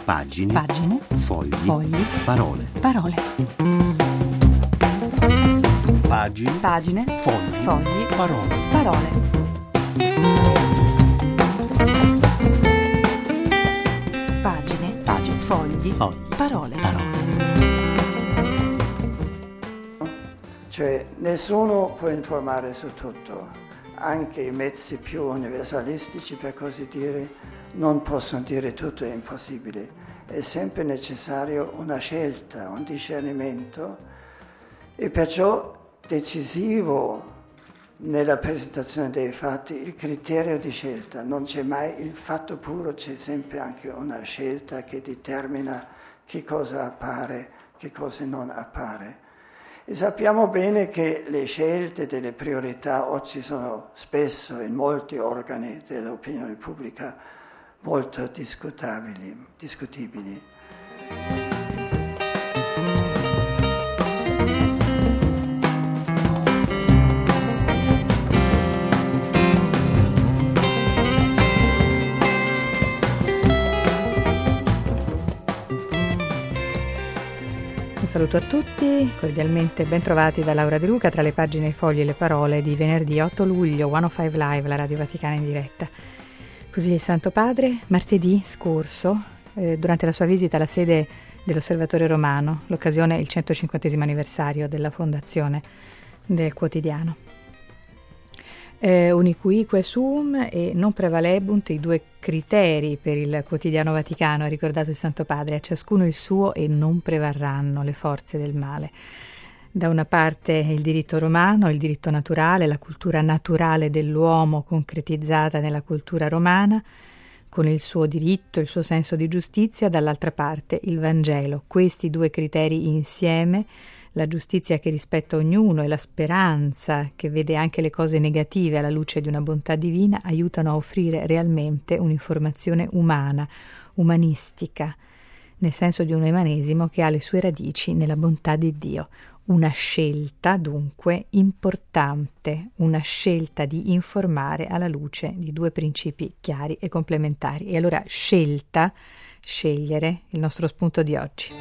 Pagine. Fogli. Parole. Pagine. Fogli. Parole. Pagine. Fogli. Parole. Cioè, nessuno può informare su tutto, anche i mezzi più universalistici, per così dire, non possono dire tutto, è impossibile. È sempre necessario una scelta, un discernimento, e perciò decisivo nella presentazione dei fatti il criterio di scelta. Non c'è mai il fatto puro, c'è sempre anche una scelta che determina che cosa appare, che cosa non appare. E sappiamo bene che le scelte delle priorità oggi sono spesso in molti organi dell'opinione pubblica molto discutibili. Un saluto a tutti, cordialmente ben trovati da Laura De Luca tra le pagine, i fogli e le parole di venerdì 8 luglio, 105 Live, la Radio Vaticana in diretta. Così il Santo Padre, martedì scorso, durante la sua visita alla sede dell'Osservatore Romano, l'occasione è il 150° anniversario della fondazione del quotidiano. Unicuique sum e non prevalebunt, i due criteri per il quotidiano vaticano, ha ricordato il Santo Padre, a ciascuno il suo e non prevarranno le forze del male. Da una parte il diritto romano, il diritto naturale, la cultura naturale dell'uomo concretizzata nella cultura romana, con il suo diritto, il suo senso di giustizia, dall'altra parte il Vangelo. Questi due criteri insieme, la giustizia che rispetta ognuno e la speranza che vede anche le cose negative alla luce di una bontà divina, aiutano a offrire realmente un'informazione umana, umanistica, nel senso di un umanesimo che ha le sue radici nella bontà di Dio. Una scelta dunque importante, una scelta di informare alla luce di due principi chiari e complementari. E allora scegliere, il nostro spunto di oggi.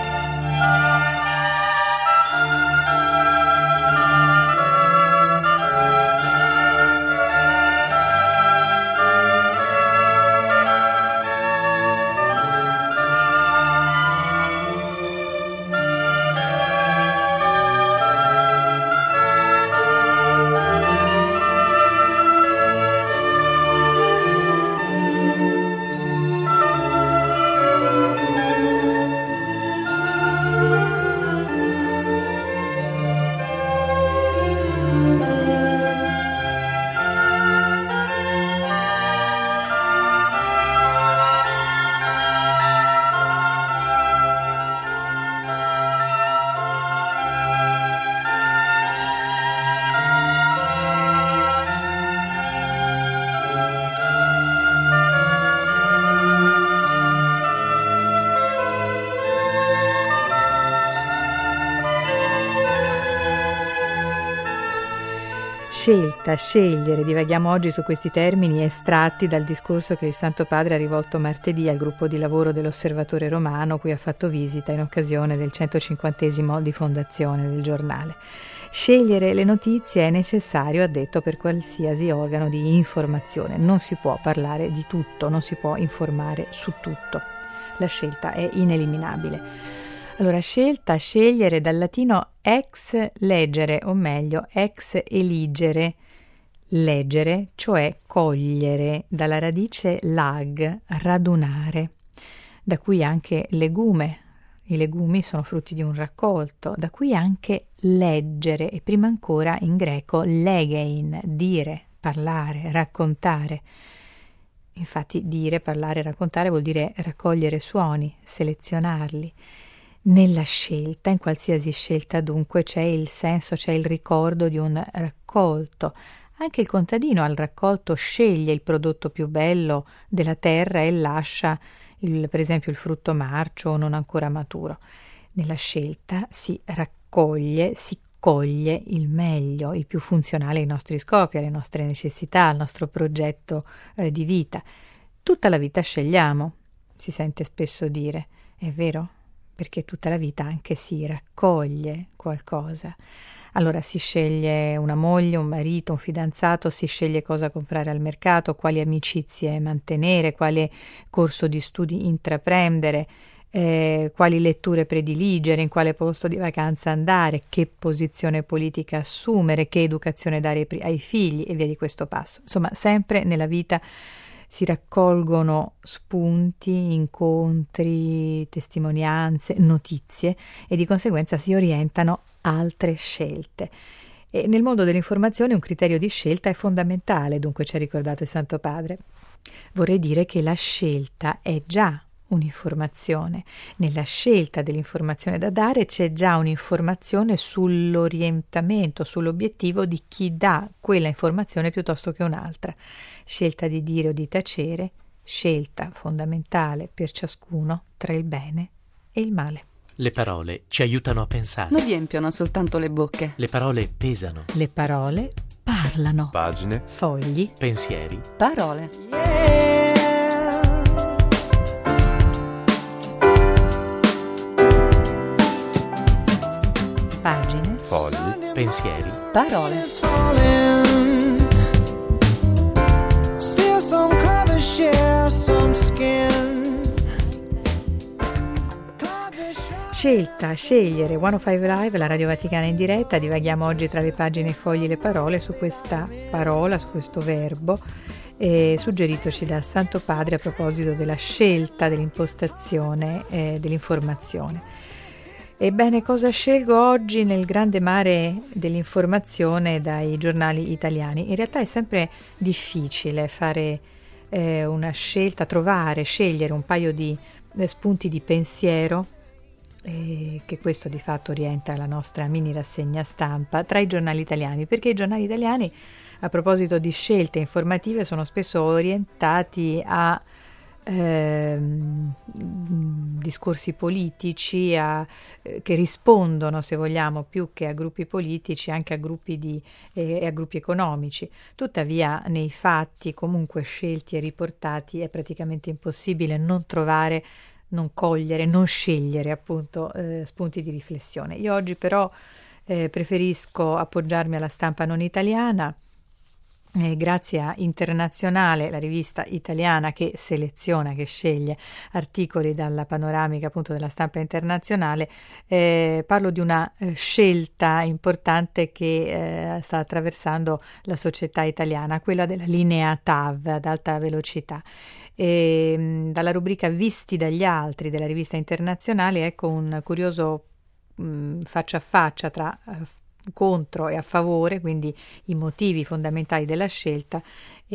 Scelta, scegliere, divaghiamo oggi su questi termini estratti dal discorso che il Santo Padre ha rivolto martedì al gruppo di lavoro dell'Osservatore Romano, cui ha fatto visita in occasione del 150° di fondazione del giornale. Scegliere le notizie è necessario, ha detto, per qualsiasi organo di informazione. Non si può parlare di tutto, non si può informare su tutto. La scelta è ineliminabile. Allora, scelta, scegliere, dal latino ex leggere, o meglio ex eligere, leggere, cioè cogliere, dalla radice lag, radunare, da cui anche legume. I legumi sono frutti di un raccolto, da qui anche leggere, e prima ancora in greco legein, dire, parlare, raccontare. Infatti dire, parlare, raccontare vuol dire raccogliere suoni, selezionarli. Nella scelta, in qualsiasi scelta dunque, c'è il senso, c'è il ricordo di un raccolto. Anche il contadino al raccolto sceglie il prodotto più bello della terra e lascia per esempio il frutto marcio o non ancora maturo. Nella scelta si raccoglie, si coglie il meglio, il più funzionale ai nostri scopi, alle nostre necessità, al nostro progetto di vita. Tutta la vita scegliamo si sente spesso dire. È vero? Perché tutta la vita anche si raccoglie qualcosa. Allora si sceglie una moglie, un marito, un fidanzato, si sceglie cosa comprare al mercato, quali amicizie mantenere, quale corso di studi intraprendere, quali letture prediligere, in quale posto di vacanza andare, che posizione politica assumere, che educazione dare ai figli e via di questo passo. Insomma, sempre nella vita si raccolgono spunti, incontri, testimonianze, notizie e di conseguenza si orientano altre scelte. E nel mondo dell'informazione un criterio di scelta è fondamentale, dunque ci ha ricordato il Santo Padre. Vorrei dire che la scelta è già un'informazione. Nella scelta dell'informazione da dare c'è già un'informazione sull'orientamento, sull'obiettivo di chi dà quella informazione piuttosto che un'altra. Scelta di dire o di tacere, scelta fondamentale per ciascuno tra il bene e il male. Le parole ci aiutano a pensare. Non riempiono soltanto le bocche. Le parole pesano. Le parole parlano. Pagine, Fogli, pensieri, Parole. pagine, fogli, pensieri. Parole. Scelta, scegliere, 105 Live, la Radio Vaticana in diretta. Divaghiamo oggi tra le pagine, i fogli, le parole su questa parola, su questo verbo suggeritoci dal Santo Padre a proposito della scelta dell'impostazione dell'informazione. Ebbene, cosa scelgo oggi nel grande mare dell'informazione dai giornali italiani? In realtà è sempre difficile fare una scelta, scegliere un paio di spunti di pensiero, che questo di fatto orienta la nostra mini rassegna stampa tra i giornali italiani, perché i giornali italiani, a proposito di scelte informative, sono spesso orientati a discorsi politici che rispondono, se vogliamo, più che a gruppi politici, anche a gruppi e a gruppi economici. Tuttavia, nei fatti comunque scelti e riportati è praticamente impossibile non trovare, non cogliere, non scegliere appunto spunti di riflessione. Io oggi però preferisco appoggiarmi alla stampa non italiana, grazie a Internazionale, la rivista italiana che seleziona, che sceglie articoli dalla panoramica appunto della stampa internazionale. Parlo di una scelta importante che sta attraversando la società italiana, quella della linea TAV ad alta velocità. Dalla rubrica Visti dagli altri della rivista Internazionale ecco un curioso faccia a faccia tra contro e a favore, quindi i motivi fondamentali della scelta,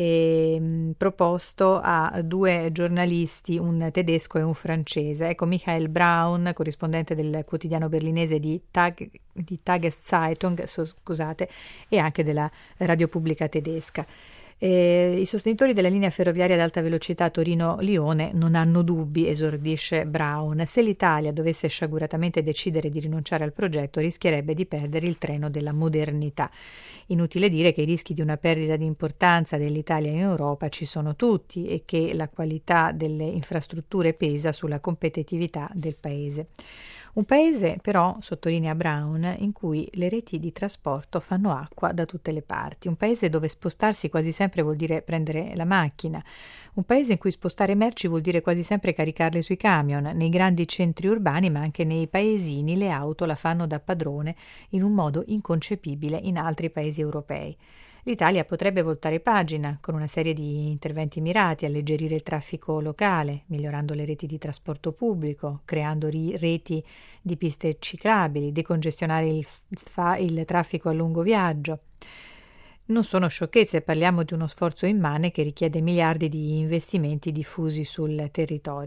proposto a due giornalisti, un tedesco e un francese. Ecco Michael Braun, corrispondente del quotidiano berlinese di Tageszeitung, scusate, e anche della radio pubblica tedesca. I sostenitori della linea ferroviaria ad alta velocità Torino-Lione non hanno dubbi, esordisce Braun. Se l'Italia dovesse sciaguratamente decidere di rinunciare al progetto, rischierebbe di perdere il treno della modernità. Inutile dire che i rischi di una perdita di importanza dell'Italia in Europa ci sono tutti e che la qualità delle infrastrutture pesa sulla competitività del paese. Un paese, però, sottolinea Braun, in cui le reti di trasporto fanno acqua da tutte le parti. Un paese dove spostarsi quasi sempre vuol dire prendere la macchina. Un paese in cui spostare merci vuol dire quasi sempre caricarle sui camion. Nei grandi centri urbani, ma anche nei paesini, le auto la fanno da padrone in un modo inconcepibile in altri paesi europei. L'Italia potrebbe voltare pagina con una serie di interventi mirati a alleggerire il traffico locale, migliorando le reti di trasporto pubblico, creando reti di piste ciclabili, decongestionare il traffico a lungo viaggio. Non sono sciocchezze, parliamo di uno sforzo immane che richiede miliardi di investimenti diffusi sul territorio.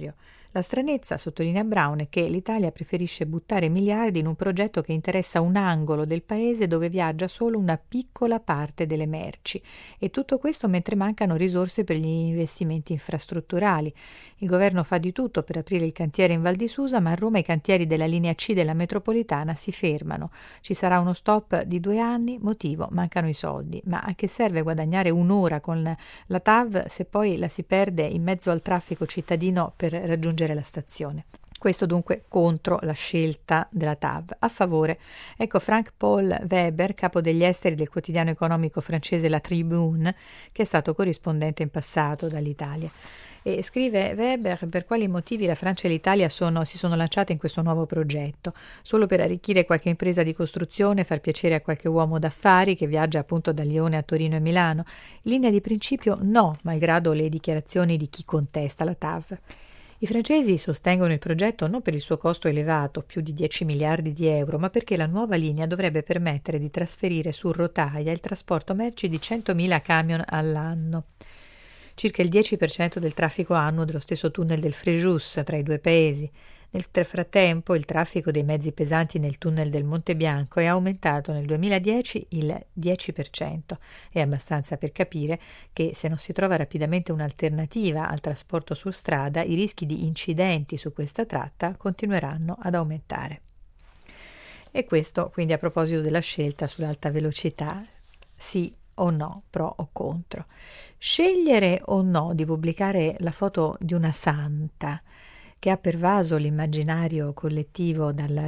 La stranezza, sottolinea Brown, è che l'Italia preferisce buttare miliardi in un progetto che interessa un angolo del paese dove viaggia solo una piccola parte delle merci, e tutto questo mentre mancano risorse per gli investimenti infrastrutturali. Il governo fa di tutto per aprire il cantiere in Val di Susa, ma a Roma i cantieri della linea C della metropolitana si fermano. Ci sarà uno stop di 2 anni, motivo: mancano i soldi. Ma a che serve guadagnare un'ora con la TAV se poi la si perde in mezzo al traffico cittadino per raggiungere la stazione? Questo dunque contro la scelta della TAV. A favore, ecco Frank Paul Weber, capo degli esteri del quotidiano economico francese La Tribune, che è stato corrispondente in passato dall'Italia. E scrive Weber: per quali motivi la Francia e l'Italia si sono lanciate in questo nuovo progetto? Solo per arricchire qualche impresa di costruzione, far piacere a qualche uomo d'affari che viaggia appunto da Lione a Torino e Milano? In linea di principio no, malgrado le dichiarazioni di chi contesta la TAV. I francesi sostengono il progetto non per il suo costo elevato, più di 10 miliardi di euro, ma perché la nuova linea dovrebbe permettere di trasferire su rotaia il trasporto merci di 100.000 camion all'anno, circa il 10% del traffico annuo dello stesso tunnel del Frejus tra i due paesi. Nel frattempo il traffico dei mezzi pesanti nel tunnel del Monte Bianco è aumentato nel 2010 il 10%. È abbastanza per capire che se non si trova rapidamente un'alternativa al trasporto su strada, i rischi di incidenti su questa tratta continueranno ad aumentare. E questo quindi a proposito della scelta sull'alta velocità, sì o no, pro o contro. Scegliere o no di pubblicare la foto di una santa che ha pervaso l'immaginario collettivo dagli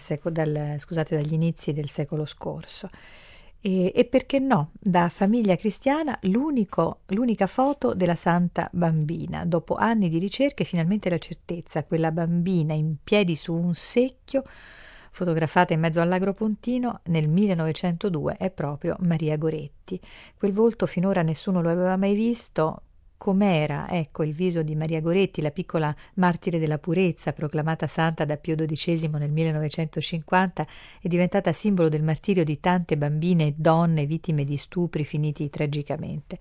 inizi del secolo scorso. E perché no, da Famiglia Cristiana l'unica foto della Santa Bambina. Dopo anni di ricerche, finalmente la certezza: quella bambina in piedi su un secchio, fotografata in mezzo al Lago Pontino nel 1902, è proprio Maria Goretti. Quel volto finora nessuno lo aveva mai visto. Com'era, ecco, il viso di Maria Goretti, la piccola martire della purezza, proclamata santa da Pio XII nel 1950 e diventata simbolo del martirio di tante bambine e donne vittime di stupri finiti tragicamente.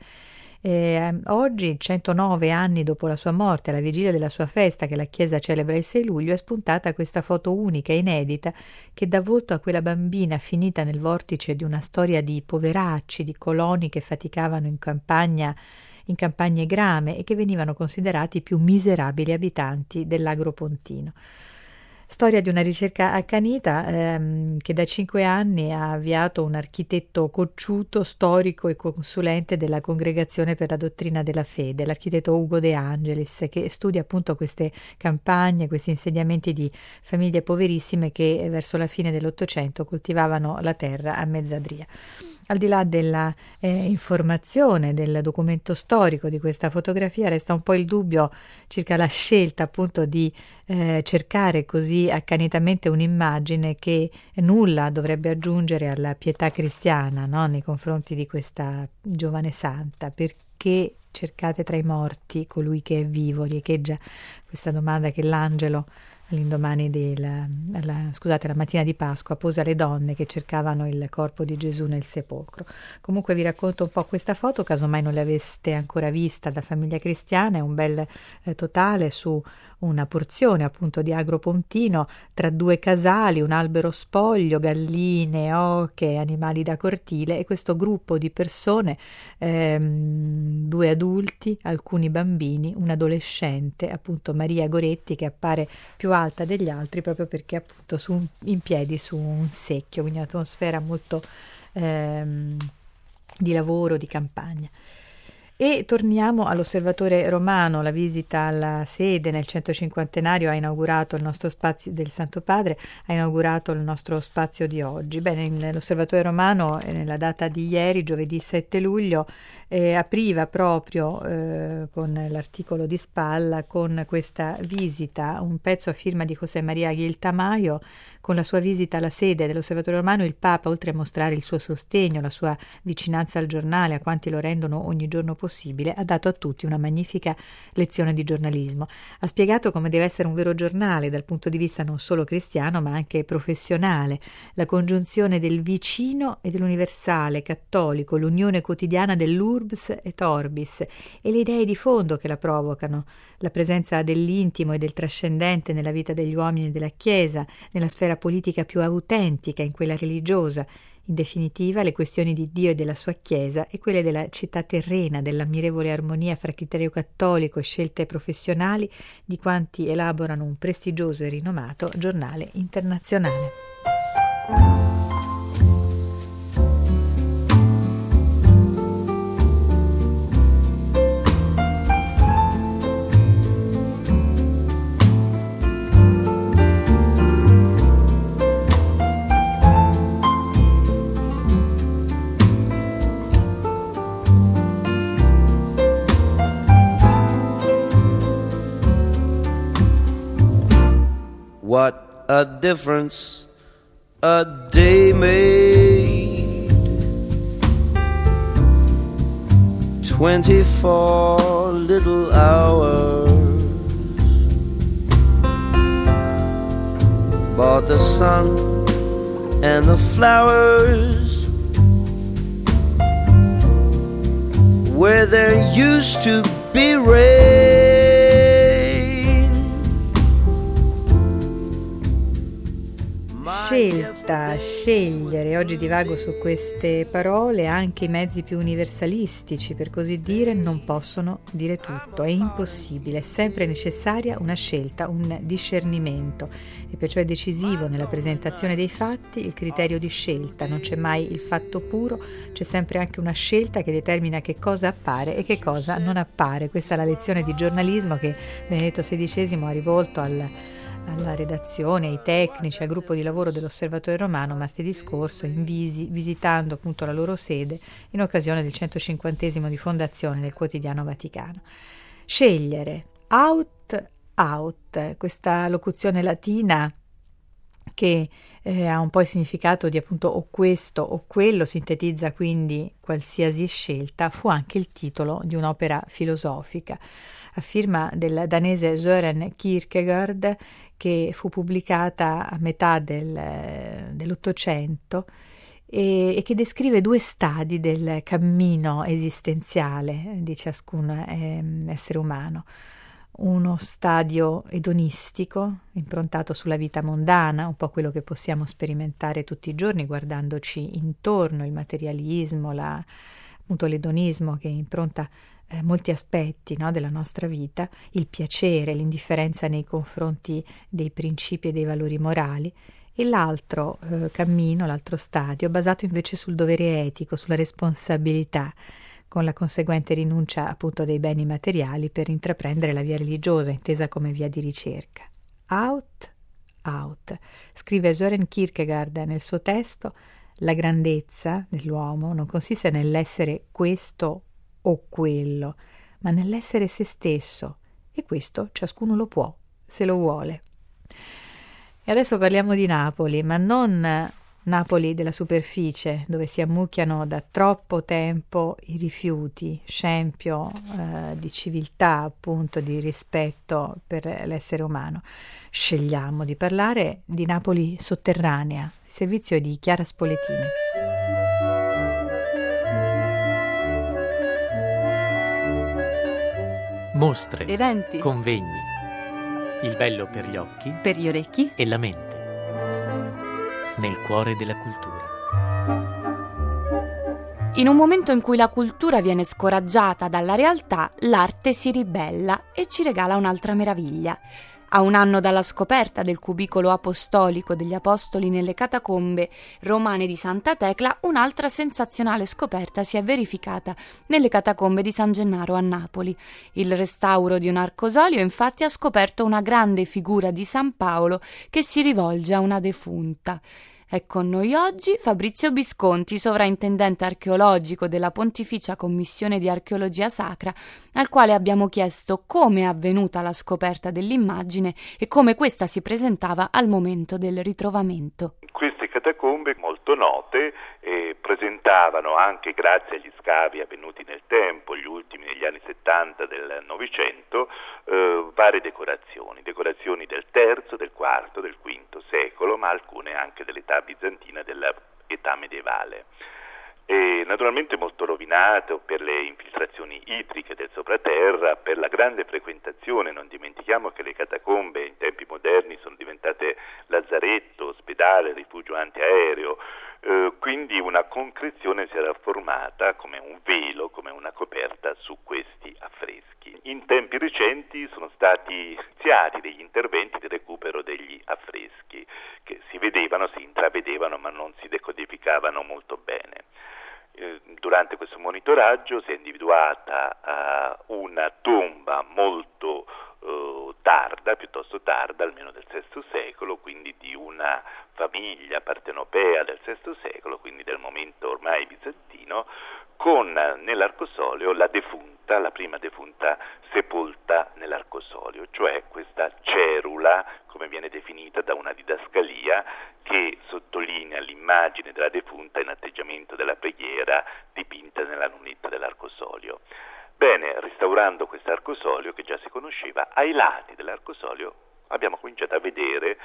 Oggi, 109 anni dopo la sua morte, alla vigilia della sua festa che la Chiesa celebra il 6 luglio, è spuntata questa foto unica e inedita che dà volto a quella bambina finita nel vortice di una storia di poveracci, di coloni che faticavano in campagne grame e che venivano considerati i più miserabili abitanti dell'Agropontino. Storia di una ricerca accanita che da 5 anni ha avviato un architetto cocciuto, storico e consulente della Congregazione per la Dottrina della Fede, l'architetto Ugo De Angelis, che studia appunto queste campagne, questi insediamenti di famiglie poverissime che verso la fine dell'Ottocento coltivavano la terra a mezzadria. Al di là della informazione, del documento storico di questa fotografia, resta un po' il dubbio circa la scelta appunto di cercare così accanitamente un'immagine che nulla dovrebbe aggiungere alla pietà cristiana, no? Nei confronti di questa giovane santa. Perché cercate tra i morti colui che è vivo? Riecheggia questa domanda che l'angelo all'indomani la mattina di Pasqua pose alle donne che cercavano il corpo di Gesù nel sepolcro. Comunque vi racconto un po' questa foto, casomai non l'aveste ancora vista, da Famiglia Cristiana. È un bel totale su una porzione appunto di Agropontino, tra 2 casali, un albero spoglio, galline, oche, animali da cortile, e questo gruppo di persone, 2 adulti, alcuni bambini, un adolescente, appunto Maria Goretti, che appare più alta degli altri proprio perché appunto in piedi su un secchio, quindi un'atmosfera molto di lavoro, di campagna. E torniamo all'Osservatore Romano. La visita alla sede nel 150enario ha inaugurato il nostro spazio del Santo Padre, ha inaugurato il nostro spazio di oggi. Bene, l'Osservatore Romano nella data di ieri, giovedì 7 luglio, apriva proprio con l'articolo di spalla con questa visita, un pezzo a firma di José María Gil Tamayo. Con la sua visita alla sede dell'Osservatore Romano, il Papa, oltre a mostrare il suo sostegno, la sua vicinanza al giornale, a quanti lo rendono ogni giorno possibile, ha dato a tutti una magnifica lezione di giornalismo. Ha spiegato come deve essere un vero giornale dal punto di vista non solo cristiano ma anche professionale, la congiunzione del vicino e dell'universale cattolico, l'unione quotidiana dell'urbs et orbis e le idee di fondo che la provocano, la presenza dell'intimo e del trascendente nella vita degli uomini e della Chiesa, nella sfera politica più autentica, in quella religiosa. In definitiva, le questioni di Dio e della sua Chiesa e quelle della città terrena, dell'ammirevole armonia fra criterio cattolico e scelte professionali di quanti elaborano un prestigioso e rinomato giornale internazionale. What a difference a day made. 24 little hours bought the sun and the flowers where there used to be rain. Scelta, scegliere. Oggi divago su queste parole. Anche i mezzi più universalistici, per così dire, non possono dire tutto. È impossibile, è sempre necessaria una scelta, un discernimento. E perciò è decisivo nella presentazione dei fatti il criterio di scelta. Non c'è mai il fatto puro, c'è sempre anche una scelta che determina che cosa appare e che cosa non appare. Questa è la lezione di giornalismo che Benedetto XVI ha rivolto alla redazione, ai tecnici, al gruppo di lavoro dell'Osservatore Romano martedì scorso, visitando appunto la loro sede in occasione del 150° di fondazione del Quotidiano Vaticano. Scegliere, out, questa locuzione latina che ha un po' il significato di appunto o questo o quello, sintetizza quindi qualsiasi scelta, fu anche il titolo di un'opera filosofica a firma del danese Søren Kierkegaard, che fu pubblicata a metà dell'Ottocento e che descrive 2 stadi del cammino esistenziale di ciascun essere umano. Uno stadio edonistico, improntato sulla vita mondana, un po' quello che possiamo sperimentare tutti i giorni guardandoci intorno, il materialismo, appunto l'edonismo che impronta molti aspetti, no, della nostra vita, il piacere, l'indifferenza nei confronti dei principi e dei valori morali, e l'altro cammino, l'altro stadio, basato invece sul dovere etico, sulla responsabilità, con la conseguente rinuncia appunto dei beni materiali per intraprendere la via religiosa, intesa come via di ricerca. Out. Scrive Søren Kierkegaard nel suo testo: la grandezza dell'uomo non consiste nell'essere questo o quello, ma nell'essere se stesso, e questo ciascuno lo può, se lo vuole. E adesso parliamo di Napoli, ma non Napoli della superficie, dove si ammucchiano da troppo tempo i rifiuti, scempio di civiltà, appunto, di rispetto per l'essere umano. Scegliamo di parlare di Napoli sotterranea, il servizio di Chiara Spoletini. Mostre, eventi, convegni, il bello per gli occhi, per gli orecchi e la mente, nel cuore della cultura. In un momento in cui la cultura viene scoraggiata dalla realtà, l'arte si ribella e ci regala un'altra meraviglia. A 1 anno dalla scoperta del cubicolo apostolico degli apostoli nelle catacombe romane di Santa Tecla, un'altra sensazionale scoperta si è verificata nelle catacombe di San Gennaro a Napoli. Il restauro di un arcosolio infatti ha scoperto una grande figura di San Paolo che si rivolge a una defunta. È con noi oggi Fabrizio Bisconti, sovrintendente archeologico della Pontificia Commissione di Archeologia Sacra, al quale abbiamo chiesto come è avvenuta la scoperta dell'immagine e come questa si presentava al momento del ritrovamento. Queste catacombe molto note e presentavano, anche grazie agli scavi avvenuti nel tempo, gli ultimi negli anni 70 del Novecento, varie decorazioni del III, del IV, del V secolo, ma alcune anche dell'età bizantina, dell'età medievale. E naturalmente molto rovinato per le infiltrazioni idriche del sopraterra, per la grande frequentazione. Non dimentichiamo che le catacombe in tempi moderni sono diventate lazzaretto, ospedale, rifugio antiaereo, quindi una concrezione si era formata come un velo, come una coperta su questi affreschi. In tempi recenti sono stati iniziati degli interventi di recupero degli affreschi che si vedevano, si intravedevano, ma non si decodificavano molto bene. Durante questo monitoraggio si è individuata una tomba molto tarda, piuttosto tarda, almeno del VI secolo, quindi di una famiglia partenopea del VI secolo, quindi del momento ormai bizantino, con nell'arcosolio la prima defunta sepolta nell'arcosolio, cioè questa cerula, come viene definita da una didascalia, che sottolinea l'immagine della defunta in atteggiamento della preghiera dipinta nella lunetta dell'arcosolio. Bene, restaurando questo arcosolio che già si conosceva, ai lati dell'arcosolio abbiamo cominciato a vedere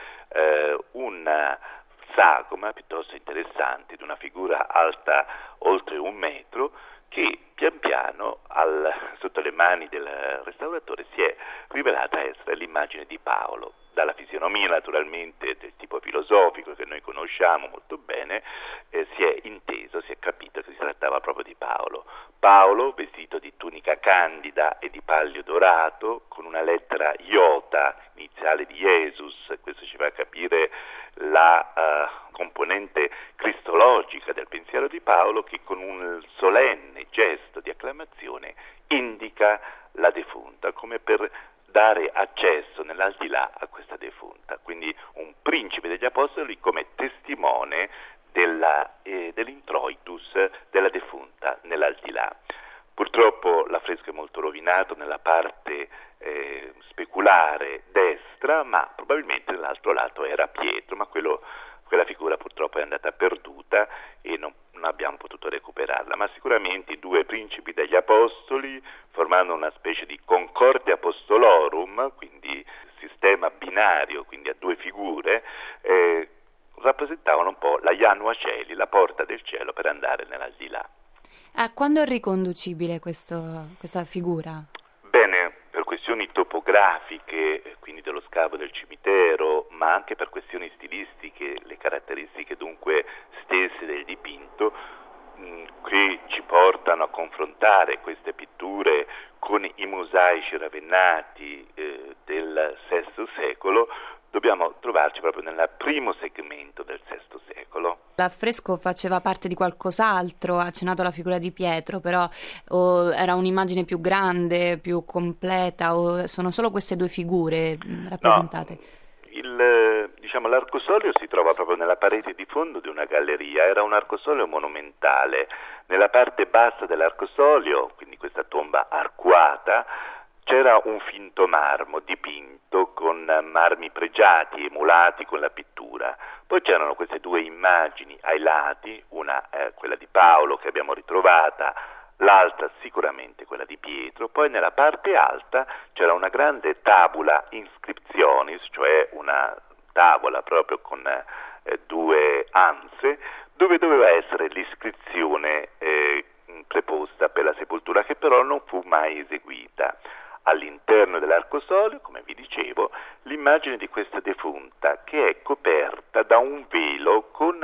una sagoma piuttosto interessante di una figura alta oltre 1 metro che pian piano sotto le mani del restauratore si è rivelata essere l'immagine di Paolo. Dalla fisionomia naturalmente del tipo filosofico che noi conosciamo molto bene, si è inteso, si è capito che si trattava proprio di Paolo. Paolo vestito di tunica candida e di pallio dorato, con una lettera iota, iniziale di Jesus, questo ci fa capire la componente cristologica del pensiero di Paolo, che con un solenne gesto di acclamazione indica la defunta, come per dare accesso nell'aldilà a questa defunta, quindi un principe degli apostoli come testimone dell'introitus della defunta nell'aldilà. Purtroppo l'affresco è molto rovinato nella parte speculare destra, ma probabilmente nell'altro lato era Pietro, ma quella figura purtroppo è andata perduta e non abbiamo potuto recuperarla, ma sicuramente i 2 principi degli apostoli, formando una specie di concordia apostolorum, quindi sistema binario, quindi a 2 figure, rappresentavano un po' la Janua Celi, la porta del cielo per andare nell'aldilà. Quando è riconducibile questa figura? Bene, per questioni topografiche, quindi dello scavo del cimitero, ma anche per questioni stilistiche, le caratteristiche dunque stesse del dipinto, che ci portano a confrontare queste pitture con i mosaici ravennati del VI secolo, dobbiamo trovarci proprio nel primo segmento del VI secolo. L'affresco faceva parte di qualcos'altro, ha accennato alla figura di Pietro, però era un'immagine più grande, più completa, o sono solo queste 2 figure rappresentate? No, l'arcosolio si trova proprio nella parete di fondo di una galleria, era un arcosolio monumentale. Nella parte bassa dell'arcosolio, quindi questa tomba arcuata, c'era un finto marmo dipinto con marmi pregiati, emulati con la pittura. Poi c'erano queste 2 immagini ai lati, una quella di Paolo che abbiamo ritrovata, l'altra sicuramente quella di Pietro. Poi nella parte alta c'era una grande tabula inscriptionis, cioè una tavola proprio con 2 anse, dove doveva essere l'iscrizione preposta per la sepoltura, che però non fu mai eseguita. All'interno dell'arcosolio, come vi dicevo, l'immagine di questa defunta che è coperta da un velo con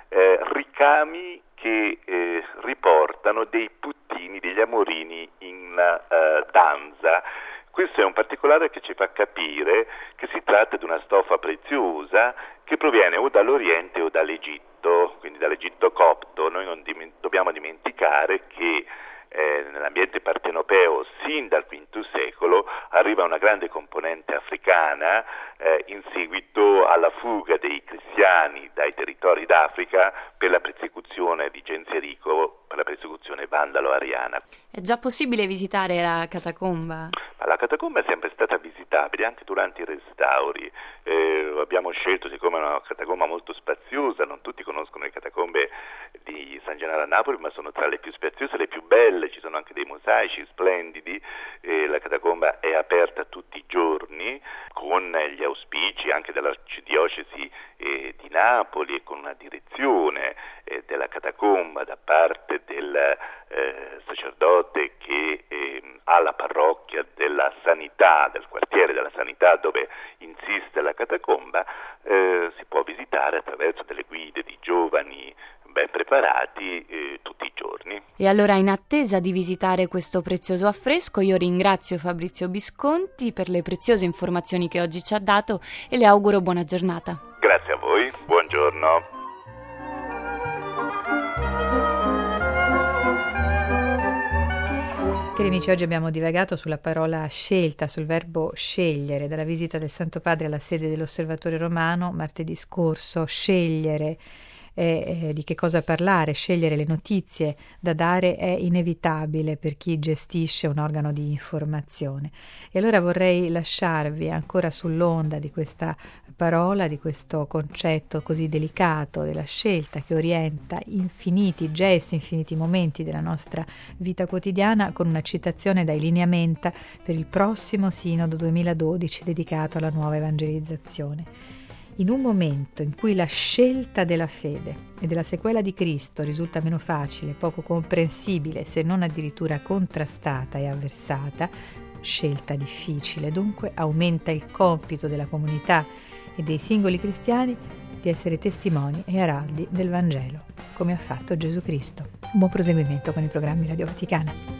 ricami che riportano dei puttini, degli amorini in danza. Questo è un particolare che ci fa capire che si tratta di una stoffa preziosa che proviene o dall'Oriente o dall'Egitto, quindi dall'Egitto copto. Noi non dobbiamo dimenticare che nell'ambiente partenopeo sin dal V secolo arriva una grande componente africana in seguito alla fuga dei cristiani dai territori d'Africa per la persecuzione di Genserico, per la persecuzione vandalo-ariana. È già possibile visitare la catacomba? La catacomba è sempre stata visitabile anche durante i restauri. Abbiamo scelto, siccome è una catacomba molto spaziosa, non tutti conoscono le catacombe di San Gennaro a Napoli, ma sono tra le più spaziose e le più belle, ci sono anche dei mosaici splendidi, la catacomba è aperta tutti i giorni con gli auspici anche dell'arcidiocesi di Napoli e con una direzione della catacomba da parte del sacerdote che ha la parrocchia della sanità, del quartiere della sanità dove insiste la catacomba. Si può visitare attraverso delle guide di giovani ben preparati tutti i giorni. E allora, in attesa di visitare questo prezioso affresco, io ringrazio Fabrizio Visconti per le preziose informazioni che oggi ci ha dato e le auguro buona giornata. Grazie a voi, buongiorno. Cari amici, oggi abbiamo divagato sulla parola scelta, sul verbo scegliere, dalla visita del Santo Padre alla sede dell'Osservatore Romano martedì scorso. Scegliere di che cosa parlare, scegliere le notizie da dare è inevitabile per chi gestisce un organo di informazione. E allora vorrei lasciarvi ancora sull'onda di questa parola, di questo concetto così delicato della scelta che orienta infiniti gesti, infiniti momenti della nostra vita quotidiana, con una citazione dai Lineamenta per il prossimo Sinodo 2012 dedicato alla nuova evangelizzazione. In un momento in cui la scelta della fede e della sequela di Cristo risulta meno facile, poco comprensibile, se non addirittura contrastata e avversata, scelta difficile, dunque aumenta il compito della comunità e dei singoli cristiani di essere testimoni e araldi del Vangelo, come ha fatto Gesù Cristo. Buon proseguimento con i programmi Radio Vaticana.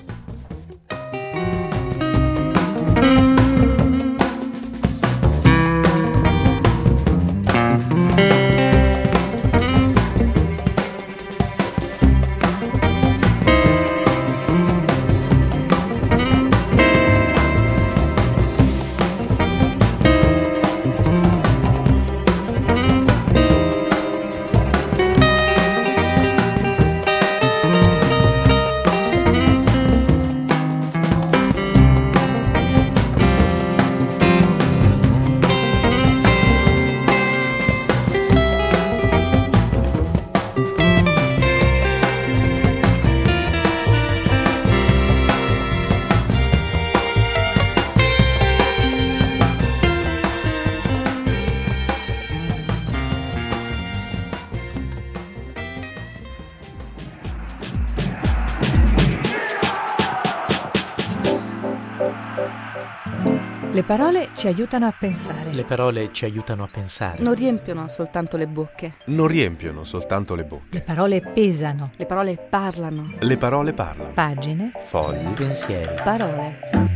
Le parole ci aiutano a pensare. Le parole ci aiutano a pensare. Non riempiono soltanto le bocche. Non riempiono soltanto le bocche. Le parole pesano. Le parole parlano. Le parole parlano. Pagine. Fogli. Pensieri. Parole.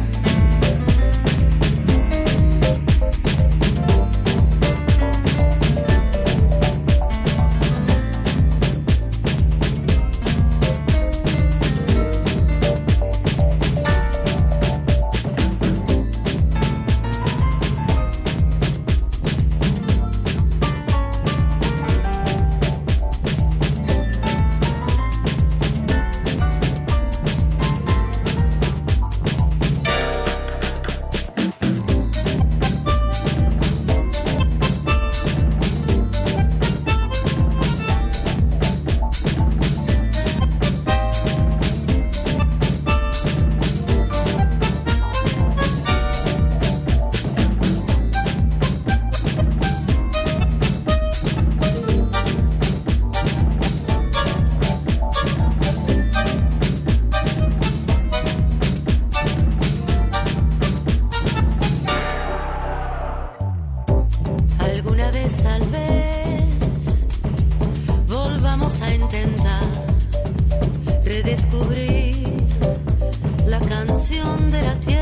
Tal vez volvamos a intentar redescubrir la canción de la tierra.